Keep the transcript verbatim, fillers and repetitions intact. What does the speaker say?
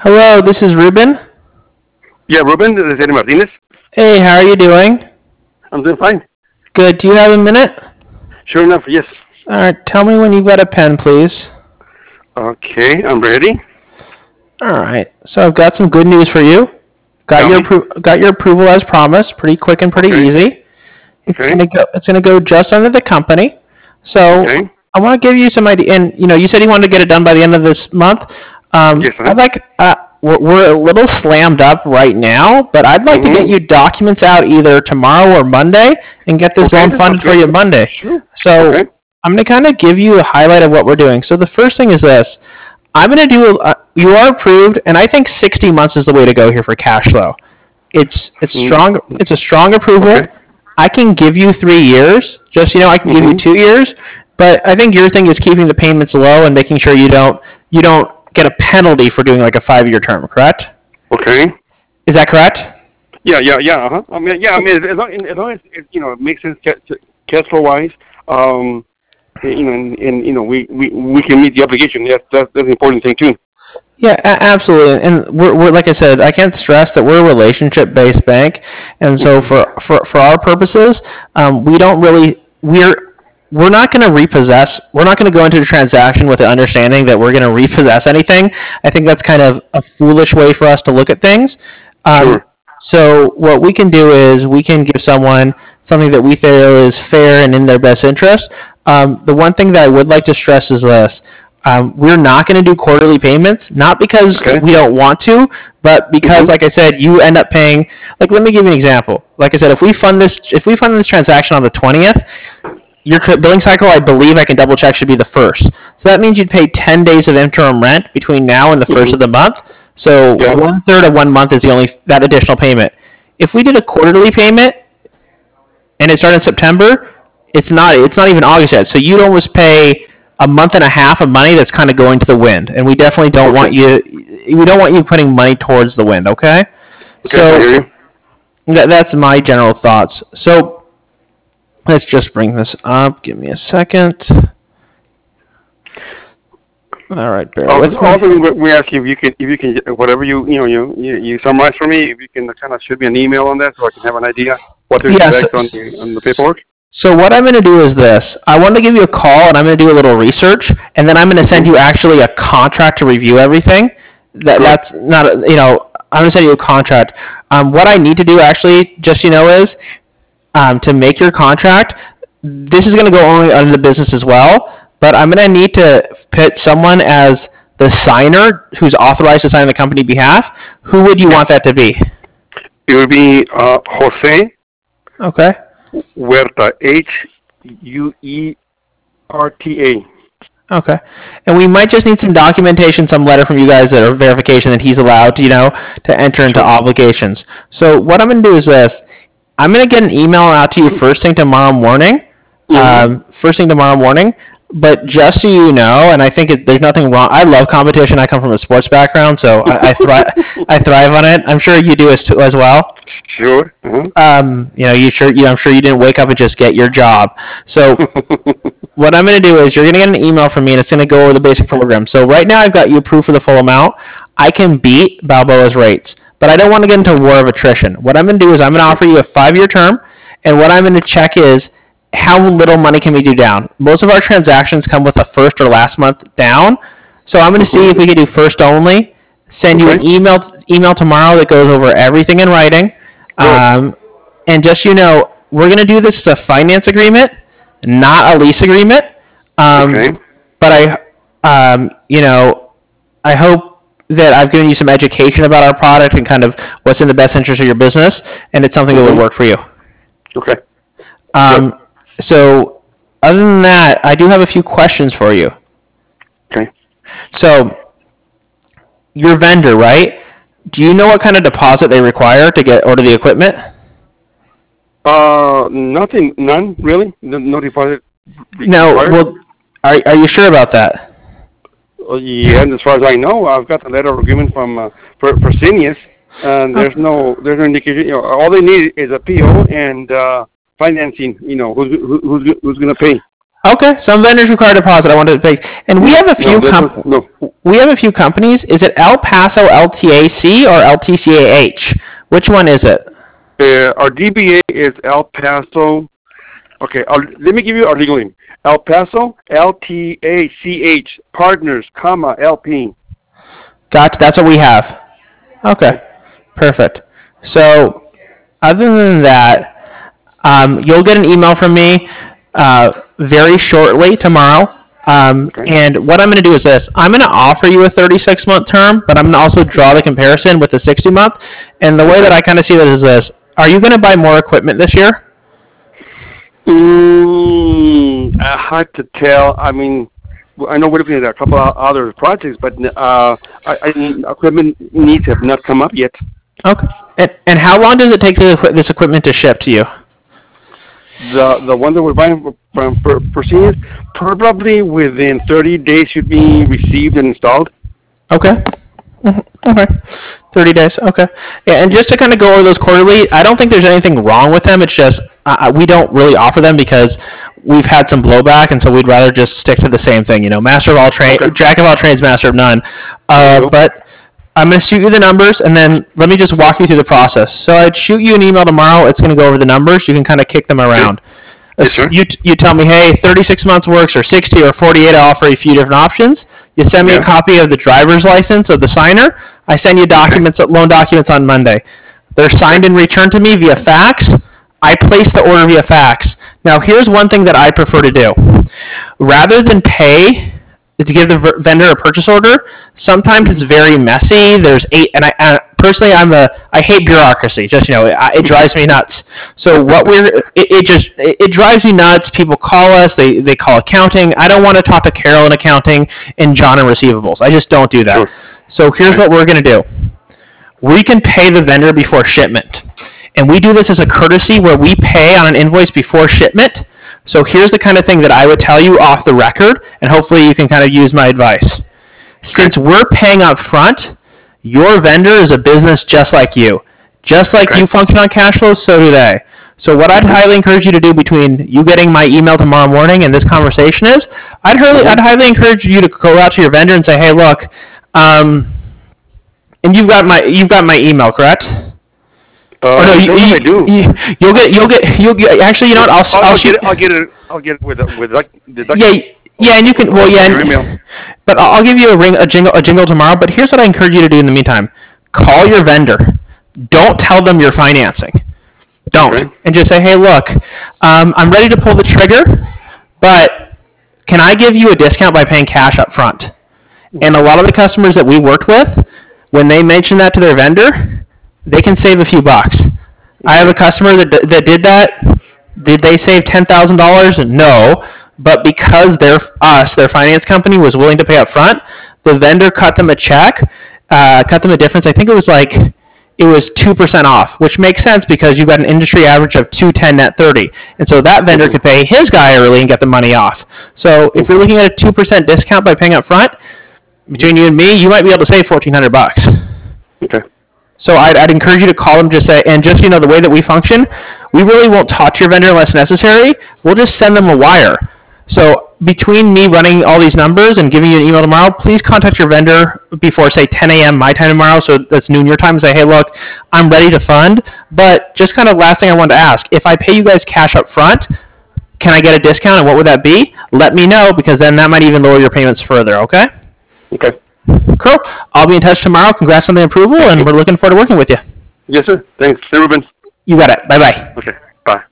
Hello, this is Ruben. Yeah, Ruben, this is Eddie Martinez. Hey, how are you doing? I'm doing fine. Good. Do you have a minute? Sure enough, yes. All right. Tell me when you've got a pen, please. Okay, I'm ready. All right. So I've got some good news for you. Got Tell your me. appro- got your approval as promised. Pretty quick and pretty Okay, easy. It's okay, gonna go. It's gonna go just under the company. So okay. I want to give you some idea. And you know, you said you wanted to get it done by the end of this month. Um, Yes, uh-huh. I'd like. Uh, we're, we're a little slammed up right now, but I'd like to get Mm-hmm. you documents out either tomorrow or Monday and get this Okay, loan that sounds funded for good. you Monday. Sure. Okay, So I'm going to kind of give you a highlight of what we're doing. So the first thing is this. I'm going to do. Uh, you are approved, and I think sixty months is the way to go here for cash flow. It's it's mm, strong. It's a strong approval. okay. I can give you three years. Just you know, I can give you Mm-hmm. two years. But I think your thing is keeping the payments low and making sure you don't you don't get a penalty for doing like a five year term. Correct? Okay. Is that correct? Yeah, yeah, yeah. Uh-huh. I mean, yeah. I mean, as long as, long as it, you know, it makes sense ca- cash flow wise. Um, you know, and, and you know, we, we, we can meet the obligation. That's that's, that's the important thing too. Yeah, a- absolutely. And we're, we're like I said, I can't stress that we're a relationship based bank, and so Mm-hmm. for for, for our purposes, um, we don't really we're we're not going to repossess. We're not going to go into a transaction with the understanding that we're going to repossess anything. I think that's kind of a foolish way for us to look at things. Um, Sure. so what we can do is we can give someone something that we feel is fair and in their best interest. Um, the one thing that I would like to stress is this. Um, we're not going to do quarterly payments, not because Okay. we don't want to, but because, Mm-hmm. like I said, you end up paying. Like, let me give you an example. Like I said, if we fund this, if we fund this transaction on the twentieth, your billing cycle, I believe, I can double check, should be the first. So that means you'd pay ten days of interim rent between now and the first Mm-hmm. of the month. So Yeah. one third of one month is the only that additional payment. If we did a quarterly payment and it started in September, it's not it's not even August yet. So you'd almost pay a month and a half of money that's kind of going to the wind, and we definitely don't want Okay. you we don't want you putting money towards the wind. Okay, Okay. I hear so you. that, that's my general thoughts. So let's just bring this up. Give me a second. All right, bear Also, with me. also we we ask you if you can, if you can, whatever you, you know, you, you, you summarize for me, if you can kind of shoot me an email on that so I can have an idea what to Yes. expect on the, on the paperwork. So what I'm going to do is this. I want to give you a call, and I'm going to do a little research, and then I'm going to send Mm-hmm. you actually a contract to review everything. That Good. that's not a- you know I'm going to send you a contract. Um, what I need to do actually, just so you know, is um, to make your contract. This is going to go only under the business as well, but I'm going to need to put someone as the signer who's authorized to sign on the company behalf. Who would you want Yes. that to be? It would be uh, Jose Okay. Huerta, H U E R T A. Okay. And we might just need some documentation, some letter from you guys that are verification that he's allowed, you know, to enter into Sure. obligations. So what I'm going to do is this. I'm going to get an email out to you first thing tomorrow morning. Mm-hmm. Um, first thing tomorrow morning. But just so you know, and I think it, there's nothing wrong. I love competition. I come from a sports background, so I, I thrive. I thrive on it. I'm sure you do as, as well. Sure. Uh-huh. Um, you know, you sure. You know, I'm sure you didn't wake up and just get your job. So what I'm going to do is you're going to get an email from me, and it's going to go over the basic program. So right now I've got you approved for the full amount. I can beat Balboa's rates, but I don't want to get into a war of attrition. What I'm going to do is I'm going to Sure. offer you a five-year term, and what I'm going to check is how little money can we do down. Most of our transactions come with a first or last month down, so I'm going to see Mm-hmm. if we can do first only. Send you an Okay. email email tomorrow that goes over everything in writing. Good. Um, and just so you know, we're going to do this as a finance agreement, not a lease agreement. Um, Okay. but I, um, you know, I hope that I've given you some education about our product and kind of what's in the best interest of your business, and it's something that would Mm-hmm. work for you. Okay. Good. Um, so, other than that, I do have a few questions for you. Okay. So, your vendor, right? Do you know what kind of deposit they require to get order the equipment? Uh, nothing, none really. No, no deposit re- No. required. Well, are are you sure about that? Uh, yeah, and as far as I know, I've got the letter of agreement from uh, for Fresenius, and there's Okay. no there's no indication. You know, all they need is a P O and uh, financing. You know, who's who, who's who's going to pay? Okay, some vendors require deposit. I wanted to pick, and we have a few. No, Com- no. we have a few companies. Is it El Paso L T A C or L T C A H? Which one is it? Uh, our D B A is El Paso. Okay, I'll, let me give you our legal name. El Paso L T A C H Partners, comma L P. Gotcha. That's what we have. Okay, perfect. So, other than that, um, you'll get an email from me uh, very shortly tomorrow. Um, Okay. and what I'm going to do is this. I'm going to offer you a thirty-six month term, but I'm going to also draw the comparison with the sixty month. And the way that I kind of see this is this. Are you going to buy more equipment this year? Mm, uh, hard to tell. I mean, I know we're looking at a couple of other projects, but uh, I, I, equipment needs have not come up yet. Okay. And, and how long does it take to, this equipment to ship to you? The the one that we're buying from for, for seniors, probably within thirty days should be received and installed. Okay. Okay. thirty days. Okay. Yeah, and just to kind of go over those quarterly, I don't think there's anything wrong with them. It's just uh, we don't really offer them because we've had some blowback, and so we'd rather just stick to the same thing. You know, master of all trades, Okay. jack of all trades, master of none. Uh, but I'm going to shoot you the numbers, and then let me just walk you through the process. So I'd shoot you an email tomorrow. It's going to go over the numbers. You can kind of kick them around. Yes, sir. You, you tell me, hey, thirty-six months works, or sixty, or forty-eight. I offer a few different options. You send me Yeah. a copy of the driver's license of the signer. I send you documents, loan documents on Monday. They're signed and returned to me via fax. I place the order via fax. Now, here's one thing that I prefer to do. Rather than pay to give the v- vendor a purchase order, sometimes it's very messy. There's eight, and I, I personally, I'm a, I hate bureaucracy. Just you know, it, it drives me nuts. So what we're, it, it just, it, it drives me nuts. People call us, they they call accounting. I don't want to talk to Carol in accounting and John in receivables. I just don't do that. Sure. So here's what we're gonna do. We can pay the vendor before shipment. And we do this as a courtesy where we pay on an invoice before shipment. So here's the kind of thing that I would tell you off the record, and hopefully you can kind of use my advice. Since we're paying up front, your vendor is a business just like you. Just like Okay. you function on cash flow, so do they. So what I'd highly encourage you to do between you getting my email tomorrow morning and this conversation is, I'd highly, I'd highly encourage you to go out to your vendor and say, hey, look, um, and you've got my you've got my email, correct? Uh, Oh no, you, I you, do. you, you'll get you'll get you'll get actually you know what I'll I'll, I'll, I'll shoot get it. I'll get it. I'll get it with with doc- the doc- yeah yeah and you can well yeah Your and, email. but I'll I'll give you a ring a jingle a jingle tomorrow. But here's what I encourage you to do in the meantime: call your vendor. Don't tell them you're financing. Don't Okay. and just say, hey, look, um, I'm ready to pull the trigger, but can I give you a discount by paying cash up front? And a lot of the customers that we worked with, when they mention that to their vendor, they can save a few bucks. I have a customer that, that did that. Did they save ten thousand dollars? No. But because their us, their finance company, was willing to pay up front, the vendor cut them a check, uh, cut them a difference. I think it was like it was two percent off, which makes sense because you've got an industry average of two ten net thirty. And so that vendor could pay his guy early and get the money off. So if you're looking at a two percent discount by paying up front, between you and me, you might be able to save fourteen hundred bucks. Okay. So I'd, I'd encourage you to call them, just say, and just so you know, the way that we function, we really won't talk to your vendor unless necessary. We'll just send them a wire. So between me running all these numbers and giving you an email tomorrow, please contact your vendor before, say, ten a.m. my time tomorrow, so that's noon your time, and say, hey, look, I'm ready to fund. But just kind of last thing I wanted to ask, if I pay you guys cash up front, can I get a discount, and what would that be? Let me know, because then that might even lower your payments further, okay? Okay. Cool. I'll be in touch tomorrow. Congrats on the approval, and we're looking forward to working with you. Yes, sir. Thanks, Ruben. You got it. Bye-bye. Okay. Bye.